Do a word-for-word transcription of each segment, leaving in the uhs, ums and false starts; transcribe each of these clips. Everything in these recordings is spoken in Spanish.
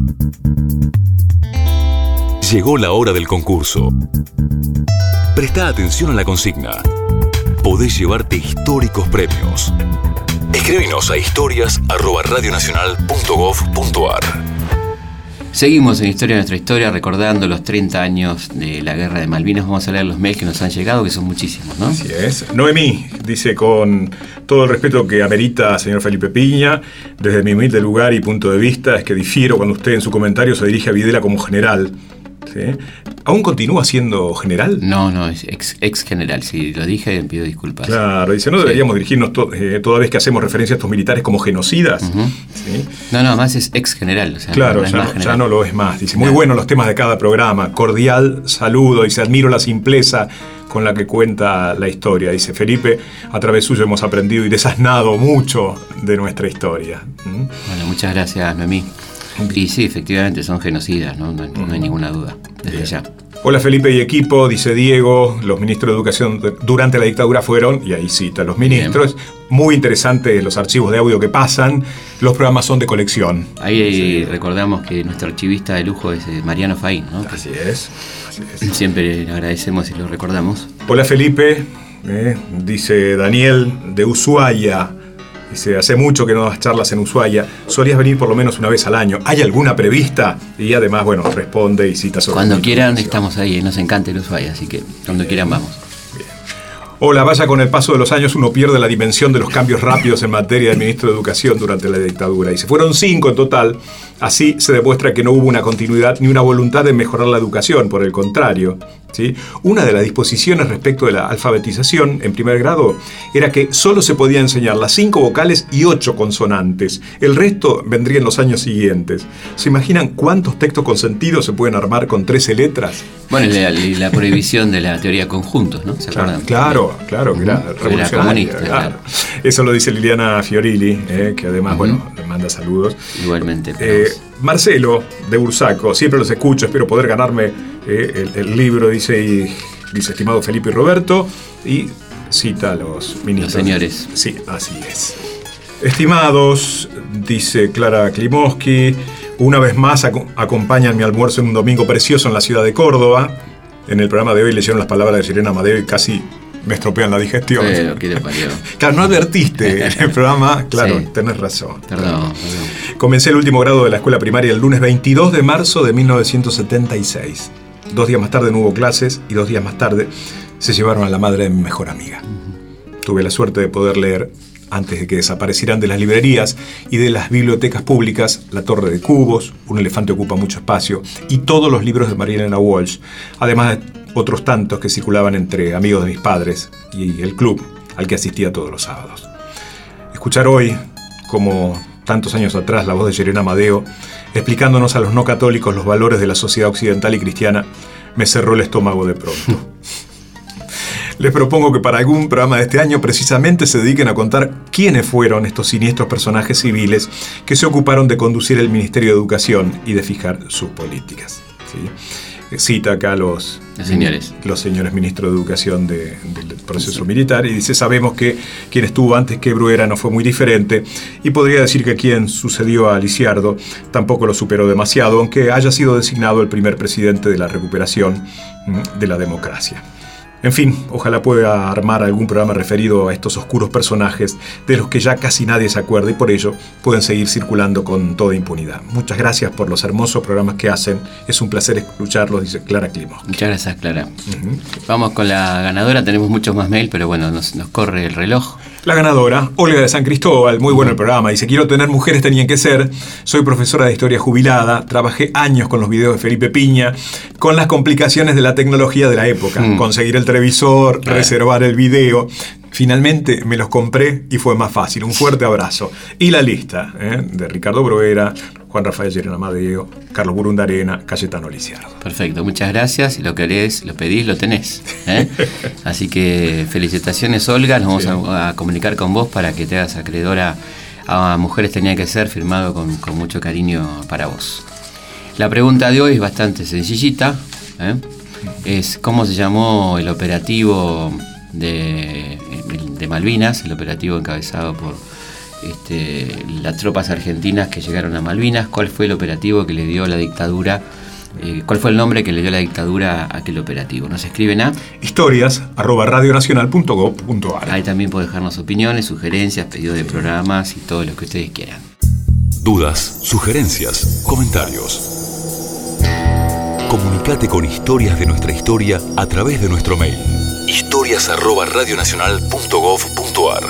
Llegó la hora del concurso. Presta atención a la consigna. Podés llevarte históricos premios. Escríbenos a historias arroba radionacional punto gov punto ar. Seguimos en Historia de Nuestra Historia, recordando los treinta años de la Guerra de Malvinas. Vamos a leer los mails que nos han llegado, que son muchísimos, ¿no? Así es. Noemí dice: con todo el respeto que amerita señor Felipe Piña, desde mi humilde lugar y punto de vista, es que difiero cuando usted en su comentario se dirige a Videla como general. ¿Sí? ¿Aún continúa siendo general? No, no, es ex, ex general. Si lo dije, pido disculpas. Claro, dice, no deberíamos sí. dirigirnos to- eh, toda vez que hacemos referencia a estos militares como genocidas. Uh-huh. ¿Sí? No, no, más es ex general. O sea, claro, no, no ya, es no, ya no lo es más. Dice, muy buenos los temas de cada programa. Cordial saludo. Dice, admiro la simpleza con la que cuenta la historia. Dice, Felipe, a través suyo hemos aprendido y desasnado mucho de nuestra historia. ¿Mm? Bueno, muchas gracias, Noemí. Y sí, efectivamente son genocidas, no, no, no hay ninguna duda, desde Bien. ya. Hola Felipe y equipo, dice Diego, los ministros de Educación durante la dictadura fueron, y ahí cita los ministros, bien. Muy interesantes los archivos de audio que pasan, los programas son de colección. Ahí sí. recordamos que nuestro archivista de lujo es Mariano Faín, ¿no? Así es, así es. Siempre le agradecemos y lo recordamos. Hola Felipe, eh, dice Daniel de Ushuaia. Dice, hace mucho que no das charlas en Ushuaia. Solías venir por lo menos una vez al año. ¿Hay alguna prevista? Y además, bueno, responde y cita sobre... Cuando quieran estamos ahí. Nos encanta el Ushuaia, así que cuando Bien. quieran vamos. Bien. Hola, vaya, con el paso de los años uno pierde la dimensión de los cambios rápidos en materia de ministro de Educación durante la dictadura. Dice, fueron cinco en total. Así se demuestra que no hubo una continuidad ni una voluntad de mejorar la educación, por el contrario. ¿Sí? Una de las disposiciones respecto de la alfabetización en primer grado era que solo se podía enseñar las cinco vocales y ocho consonantes. El resto vendría en los años siguientes. ¿Se imaginan cuántos textos con sentido se pueden armar con trece letras? Bueno, la, la prohibición de la teoría de conjuntos, ¿no? ¿Se acuerdan? Claro, claro, que era revolucionaria. Era comunista, claro. claro. Eso lo dice Liliana Fiorilli, eh, que además, uh-huh. bueno, le manda saludos. Igualmente. Eh, Marcelo, de Bursaco, siempre los escucho, espero poder ganarme eh, el, el libro, dice, y, dice, estimado Felipe y Roberto, y cita a los ministros. Los señores. Sí, así es. Estimados, dice Clara Klimowski, una vez más ac- acompañan mi almuerzo en un domingo precioso en la ciudad de Córdoba. En el programa de hoy leyeron las palabras de Sirena Amadeo y casi me estropean la digestión. Pero, ¿qué le parió? Claro, no advertiste en el programa, claro, sí. Tenés razón. Perdón, perdón. Comencé el último grado de la escuela primaria el lunes veintidós de marzo de mil novecientos setenta y seis. Dos días más tarde no hubo clases y dos días más tarde se llevaron a la madre de mi mejor amiga. Uh-huh. Tuve la suerte de poder leer, antes de que desaparecieran de las librerías y de las bibliotecas públicas, La Torre de Cubos, Un elefante ocupa mucho espacio, y todos los libros de María Elena Walsh, además de otros tantos que circulaban entre amigos de mis padres y el club al que asistía todos los sábados. Escuchar hoy, como tantos años atrás, la voz de Sirena Amadeo, explicándonos a los no católicos los valores de la sociedad occidental y cristiana, me cerró el estómago de pronto. Les propongo que para algún programa de este año precisamente se dediquen a contar quiénes fueron estos siniestros personajes civiles que se ocuparon de conducir el Ministerio de Educación y de fijar sus políticas. ¿Sí? Cita acá los, los señores los señores ministros de Educación de, del proceso sí. militar y dice, sabemos que quien estuvo antes que Bruera no fue muy diferente y podría decir que quien sucedió a Lisiardo tampoco lo superó demasiado, aunque haya sido designado el primer presidente de la recuperación de la democracia. En fin, ojalá pueda armar algún programa referido a estos oscuros personajes de los que ya casi nadie se acuerda y por ello pueden seguir circulando con toda impunidad. Muchas gracias por los hermosos programas que hacen. Es un placer escucharlos, dice Clara Klimowski. Muchas gracias, Clara. Uh-huh. Vamos con la ganadora. Tenemos muchos más mail, pero bueno, nos, nos corre el reloj. La ganadora, Olga de San Cristóbal, muy bueno el programa. Dice, quiero tener mujeres, tenían que ser. Soy profesora de historia jubilada. Trabajé años con los videos de Felipe Piña, con las complicaciones de la tecnología de la época. Mm. Conseguir el televisor, claro. reservar el video. Finalmente me los compré y fue más fácil. Un fuerte abrazo. Y la lista ¿eh? de Ricardo Bruera, Juan Rafael Sirena Amadeo, Carlos Burundarena, Cayetano Lisiardo. Perfecto, muchas gracias. Si lo querés, lo pedís, lo tenés. ¿eh? Así que felicitaciones, Olga. Nos vamos sí. a, a comunicar con vos para que te hagas acreedora a Mujeres Tenía que Ser, firmado con, con mucho cariño para vos. La pregunta de hoy es bastante sencillita. ¿eh? Es ¿cómo se llamó el operativo de, de Malvinas, el operativo encabezado por este, las tropas argentinas que llegaron a Malvinas, cuál fue el operativo que le dio la dictadura, eh, cuál fue el nombre que le dio la dictadura a aquel operativo. Nos escriben a historias arroba radionacional punto gob punto ar. Ahí también puede dejarnos opiniones, sugerencias, pedidos de programas y todo lo que ustedes quieran. Dudas, sugerencias, comentarios. Comunicate con Historias de nuestra historia a través de nuestro mail historias arroba radionacional punto gob punto ar.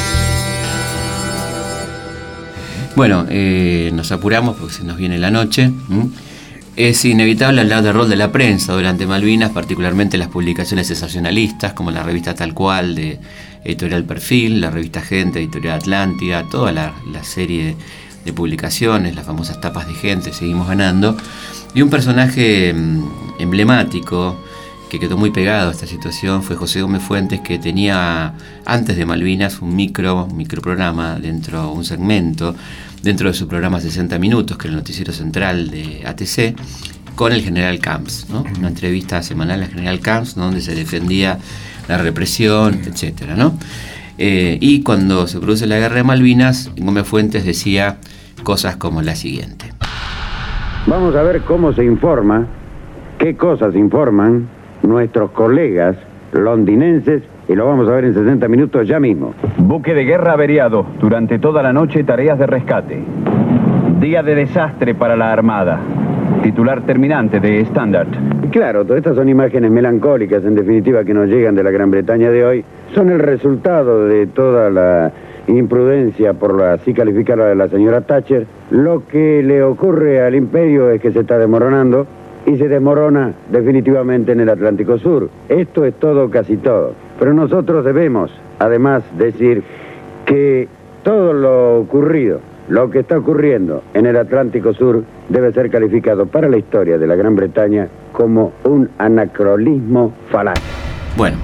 Bueno, eh, nos apuramos porque se nos viene la noche. ¿Mm? Es inevitable hablar del rol de la prensa durante Malvinas, particularmente las publicaciones sensacionalistas, como la revista Tal Cual de Editorial Perfil, la revista Gente, Editorial Atlántida, toda la, la serie de, de publicaciones, las famosas tapas de Gente, Seguimos Ganando. Y un personaje mmm, emblemático que quedó muy pegado a esta situación fue José Gómez Fuentes, que tenía antes de Malvinas un micro, un microprograma dentro, un segmento dentro de su programa sesenta minutos, que era el noticiero central de A T C, con el general Camps, ¿no? Una entrevista semanal al general Camps, donde se defendía la represión, etcétera, ¿no? Eh, y cuando se produce la guerra de Malvinas, Gómez Fuentes decía cosas como la siguiente. Vamos a ver cómo se informa, qué cosas informan nuestros colegas londinenses, y lo vamos a ver en sesenta minutos ya mismo. Buque de guerra averiado. Durante toda la noche tareas de rescate. Día de desastre para la Armada. Titular terminante de Standard. Claro, todas estas son imágenes melancólicas, en definitiva, que nos llegan de la Gran Bretaña de hoy. Son el resultado de toda la imprudencia, por la, así calificarla, de la señora Thatcher. Lo que le ocurre al imperio es que se está desmoronando, y se desmorona definitivamente en el Atlántico Sur. Esto es todo, casi todo. Pero nosotros debemos, además, decir que todo lo ocurrido, lo que está ocurriendo en el Atlántico Sur, debe ser calificado para la historia de la Gran Bretaña como un anacronismo falaz. Bueno,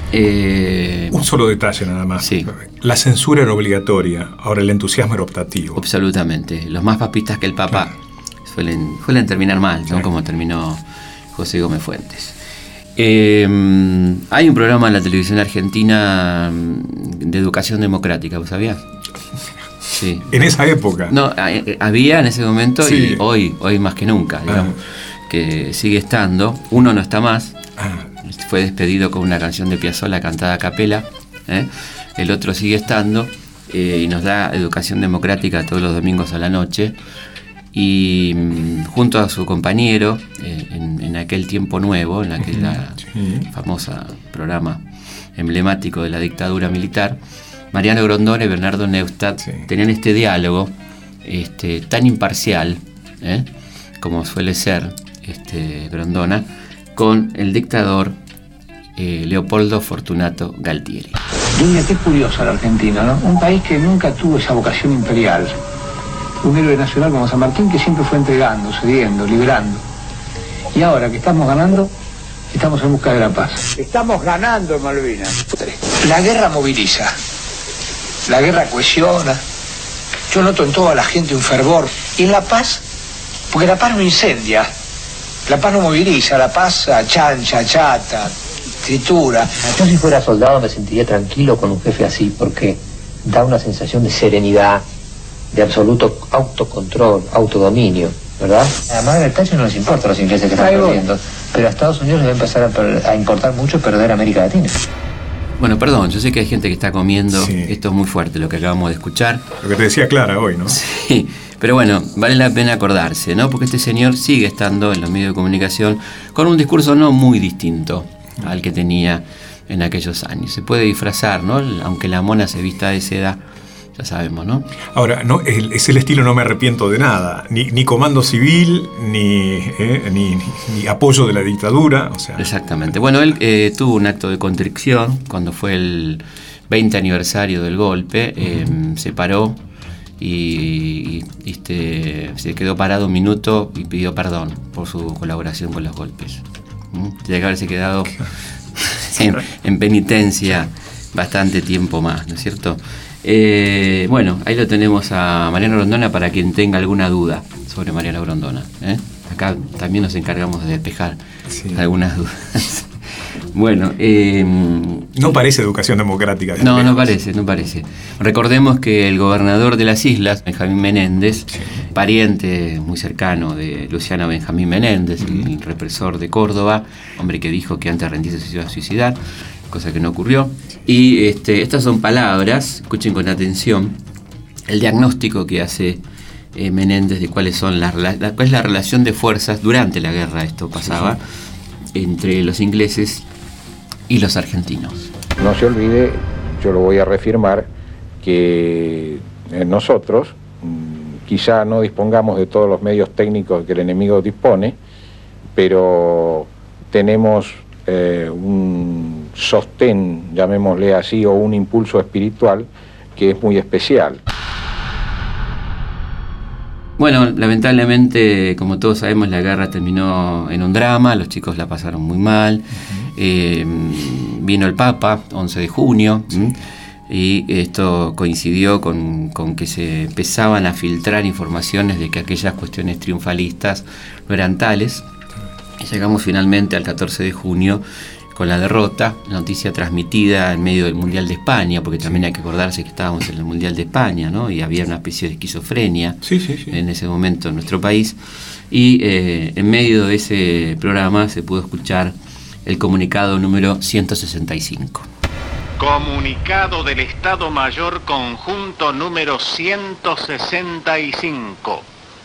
eh... un solo detalle nada más. Sí. La censura era obligatoria, ahora el entusiasmo era optativo. Absolutamente. Los más papistas que el Papa... Claro. Suelen, suelen terminar mal, ¿no? Sí. Como terminó José Gómez Fuentes. Eh, hay un programa en la televisión argentina de educación democrática, ¿vos sabías? Sí. En esa época. No, había en ese momento, sí. Y hoy, hoy más que nunca, digamos, ah. que sigue estando. Uno no está más, ah. fue despedido con una canción de Piazzolla cantada a capela, ¿eh? El otro sigue estando eh, y nos da educación democrática todos los domingos a la noche. Y junto a su compañero, eh, en, en aquel tiempo nuevo, en aquel sí. famosa programa emblemático de la dictadura militar, Mariano Grondona y Bernardo Neustadt sí. tenían este diálogo este, tan imparcial, ¿eh? como suele ser este, Grondona, con el dictador eh, Leopoldo Fortunato Galtieri. Mira, qué curiosa la Argentina, ¿no? Un país que nunca tuvo esa vocación imperial. Un héroe nacional como San Martín, que siempre fue entregando, cediendo, liberando. Y ahora que estamos ganando, estamos en busca de la paz. Estamos ganando en Malvinas. La guerra moviliza, la guerra cohesiona. Yo noto en toda la gente un fervor. Y en la paz, porque la paz no incendia, la paz no moviliza, la paz achancha, achata, tritura. Yo si fuera soldado me sentiría tranquilo con un jefe así, porque da una sensación de serenidad, de absoluto autocontrol, autodominio, ¿verdad? A Margaret Thatcher no les importa los ingleses que están perdiendo, pero a Estados Unidos les va a empezar a, per- a importar mucho perder América Latina. Bueno, perdón, yo sé que hay gente que está comiendo, sí. Esto es muy fuerte lo que acabamos de escuchar. Lo que te decía Clara hoy, ¿no? Sí, pero bueno, vale la pena acordarse, ¿no? Porque este señor sigue estando en los medios de comunicación con un discurso no muy distinto al que tenía en aquellos años. Se puede disfrazar, ¿no? Aunque la mona se vista de seda, ya sabemos, ¿no? Ahora, no, el, es el estilo no me arrepiento de nada, ni, ni comando civil, ni, eh, ni, ni, ni apoyo de la dictadura, o sea... Exactamente. Bueno, él eh, tuvo un acto de contrición cuando fue el veinte aniversario del golpe, eh, uh-huh. se paró y, y este, se quedó parado un minuto y pidió perdón por su colaboración con los golpes. ¿Mm? Tiene que haberse quedado en, en penitencia bastante tiempo más, ¿no es cierto? Eh, bueno, ahí lo tenemos a Mariano Grondona para quien tenga alguna duda sobre Mariano Grondona, ¿eh? Acá también nos encargamos de despejar sí. algunas dudas. Bueno, eh, no parece educación democrática. No, no parece, no parece. Recordemos que el gobernador de las islas, Benjamín Menéndez, sí. pariente muy cercano de Luciano Benjamín Menéndez, uh-huh. el represor de Córdoba, hombre que dijo que antes de rendirse se iba a suicidar, cosa que no ocurrió. Y este, estas son palabras, escuchen con atención, el diagnóstico que hace eh, Menéndez de cuáles son las, la, cuál es la relación de fuerzas durante la guerra, esto pasaba, sí, sí. entre los ingleses y los argentinos. No se olvide, yo lo voy a reafirmar, que nosotros quizá no dispongamos de todos los medios técnicos que el enemigo dispone, pero tenemos eh, un sostén, llamémosle así, o un impulso espiritual que es muy especial. Bueno, lamentablemente, como todos sabemos, la guerra terminó en un drama, los chicos la pasaron muy mal. Uh-huh. Eh, vino el Papa, once de junio, sí. y esto coincidió con, con que se empezaban a filtrar informaciones de que aquellas cuestiones triunfalistas no eran tales. Y llegamos finalmente al catorce de junio con la derrota, noticia transmitida en medio del Mundial de España, porque también hay que acordarse que estábamos en el Mundial de España, ¿no? Y había una especie de esquizofrenia sí, sí, sí. en ese momento en nuestro país. Y eh, en medio de ese programa se pudo escuchar el comunicado número ciento sesenta y cinco. Comunicado del Estado Mayor Conjunto número ciento sesenta y cinco.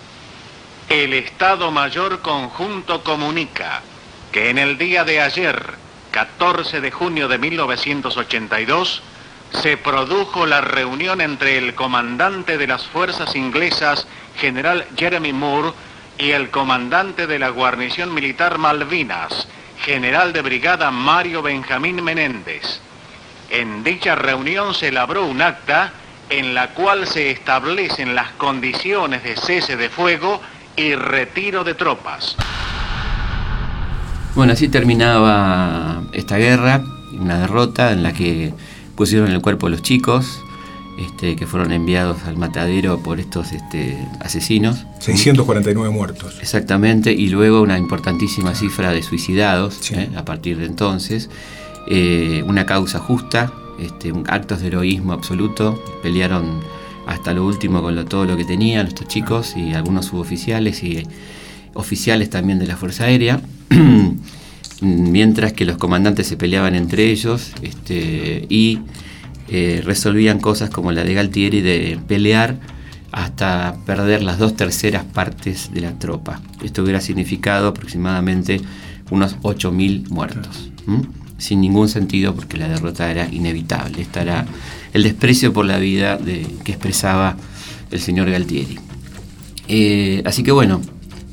El Estado Mayor Conjunto comunica que en el día de ayer, catorce de junio de mil novecientos ochenta y dos, se produjo la reunión entre el comandante de las fuerzas inglesas, general Jeremy Moore, y el comandante de la guarnición militar Malvinas, general de brigada Mario Benjamín Menéndez. En dicha reunión se elaboró un acta en la cual se establecen las condiciones de cese de fuego y retiro de tropas. Bueno, así terminaba esta guerra, una derrota en la que pusieron el cuerpo de los chicos, este, que fueron enviados al matadero por estos este, asesinos. seiscientos cuarenta y nueve muertos. Exactamente, y luego una importantísima cifra de suicidados, sí. eh, a partir de entonces. Eh, una causa justa, este, un, actos de heroísmo absoluto, pelearon hasta lo último con lo, todo lo que tenían estos chicos y algunos suboficiales y oficiales también de la Fuerza Aérea. Mientras que los comandantes se peleaban entre ellos este, y eh, resolvían cosas como la de Galtieri de pelear hasta perder las dos terceras partes de la tropa. Esto hubiera significado aproximadamente unos ocho mil muertos, ¿Mm? sin ningún sentido, porque la derrota era inevitable. Esta era el desprecio por la vida de, que expresaba el señor Galtieri. Eh, así que bueno,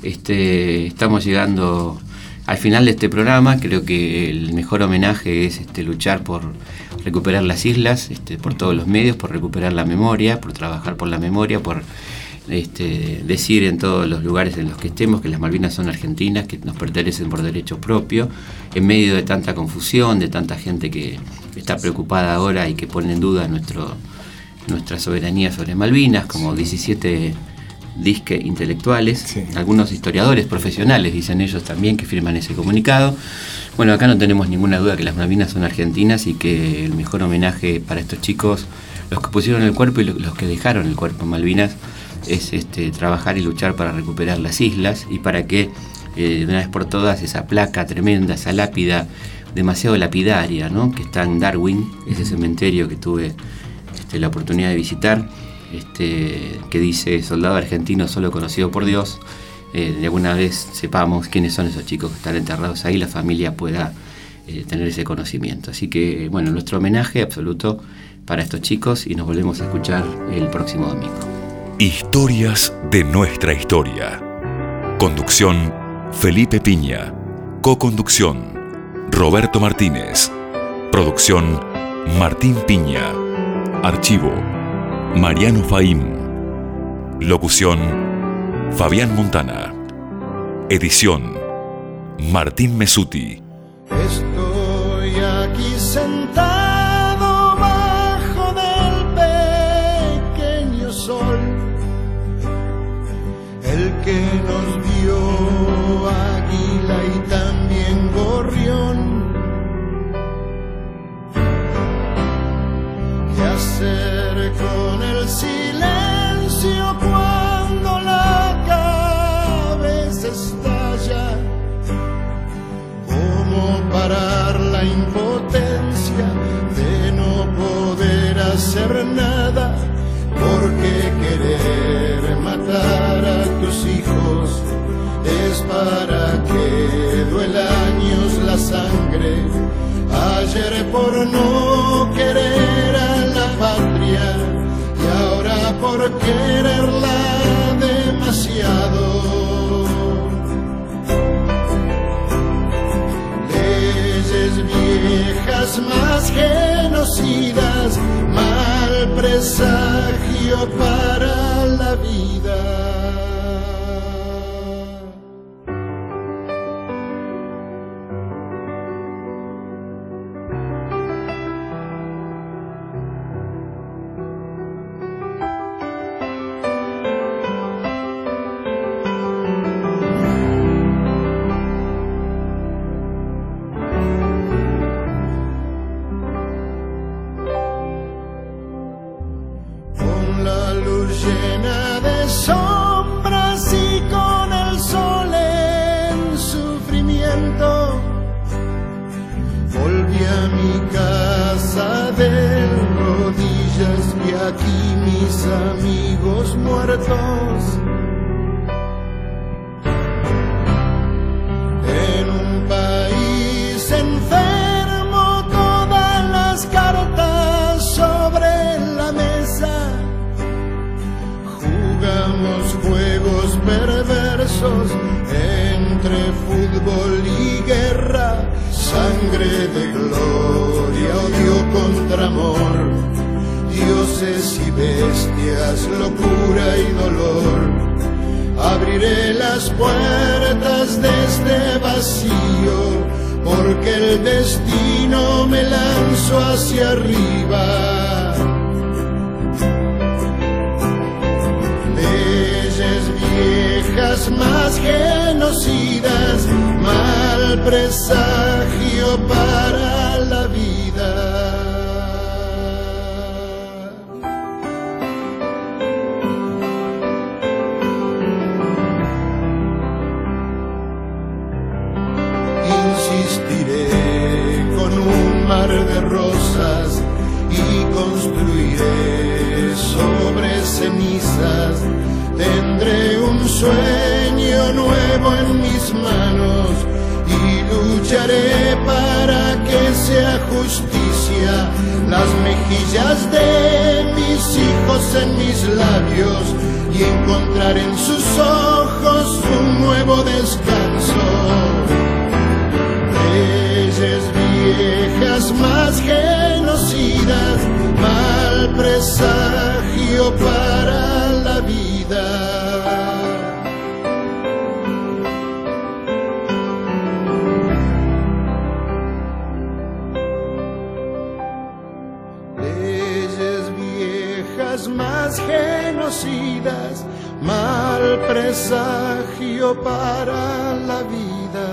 este, estamos llegando al final de este programa. Creo que el mejor homenaje es este, luchar por recuperar las islas, este, por todos los medios, por recuperar la memoria, por trabajar por la memoria, por este, decir en todos los lugares en los que estemos que las Malvinas son argentinas, que nos pertenecen por derecho propio, en medio de tanta confusión, de tanta gente que está preocupada ahora y que pone en duda nuestro, nuestra soberanía sobre Malvinas, como diecisiete disque intelectuales, sí. algunos historiadores profesionales dicen ellos también que firman ese comunicado. Bueno, acá no tenemos ninguna duda que las Malvinas son argentinas y que el mejor homenaje para estos chicos, los que pusieron el cuerpo y los que dejaron el cuerpo en Malvinas, es este, trabajar y luchar para recuperar las islas y para que eh, de una vez por todas esa placa tremenda, esa lápida demasiado lapidaria, ¿no?, que está en Darwin, ese cementerio que tuve este, la oportunidad de visitar, Este, que dice soldado argentino solo conocido por Dios, eh, de alguna vez sepamos quiénes son esos chicos que están enterrados ahí, la familia pueda eh, tener ese conocimiento. Así que bueno, nuestro homenaje absoluto para estos chicos y nos volvemos a escuchar el próximo domingo. Historias de nuestra historia. Conducción Felipe Piña. Co-conducción Roberto Martínez. Producción Martín Piña. Archivo Mariano Faim. Locución Fabián Montana. Edición Martín Mesuti. Estoy aquí sentado bajo del pequeño sol, el que nos dio águila y también gorrión, hacer nada, porque querer matar a tus hijos es para que duela años la sangre. Ayer por no querer a la patria y ahora por quererla demasiado. Leyes viejas más genocidas, mal presagio para la vida. Llena de sombras y con el sol en sufrimiento, volví a mi casa de rodillas y aquí mis amigos muertos. En un país enfermo, todas las cartas sobre la mesa. Jugamos juegos perversos entre fútbol y guerra, sangre de gloria, odio contra amor, dioses y bestias, locura y dolor. Abriré las puertas de este vacío, porque el destino me lanzó hacia arriba. Viejas más genocidas, mal presagio para la vida. Insistiré con un mar de rosas y construiré sobre cenizas. Tendré un sueño nuevo en mis manos y lucharé para que sea justicia. Las mejillas de mis hijos en mis labios y encontrar en sus ojos un nuevo descanso. Leyes viejas más genocidas, mal presagio para la vida. Leyes viejas más genocidas, mal presagio para la vida.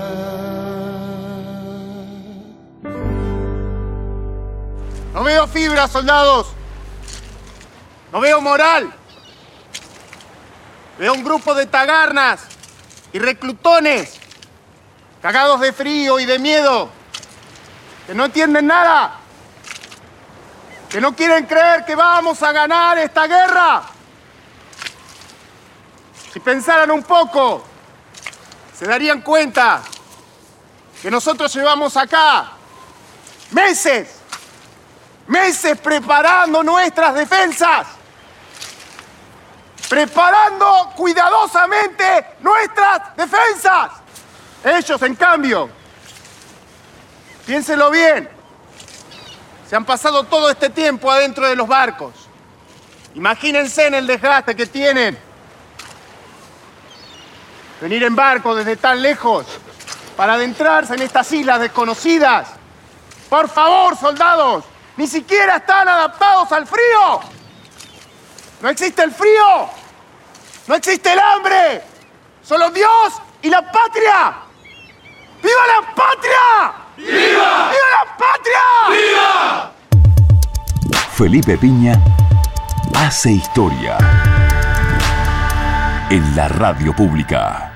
No veo fibra, soldados. No veo moral. Veo un grupo de tagarnas y reclutones, cagados de frío y de miedo, que no entienden nada, que no quieren creer que vamos a ganar esta guerra. Si pensaran un poco, se darían cuenta que nosotros llevamos acá meses, meses preparando nuestras defensas. Preparando cuidadosamente nuestras defensas. Ellos, en cambio, piénsenlo bien, se han pasado todo este tiempo adentro de los barcos. Imagínense en el desgaste que tienen. Venir en barco desde tan lejos para adentrarse en estas islas desconocidas. Por favor, soldados, ni siquiera están adaptados al frío. No existe el frío, no existe el hambre, solo Dios y la patria. ¡Viva la patria! ¡Viva! ¡Viva la patria! ¡Viva! Felipe Piña hace historia en la radio pública.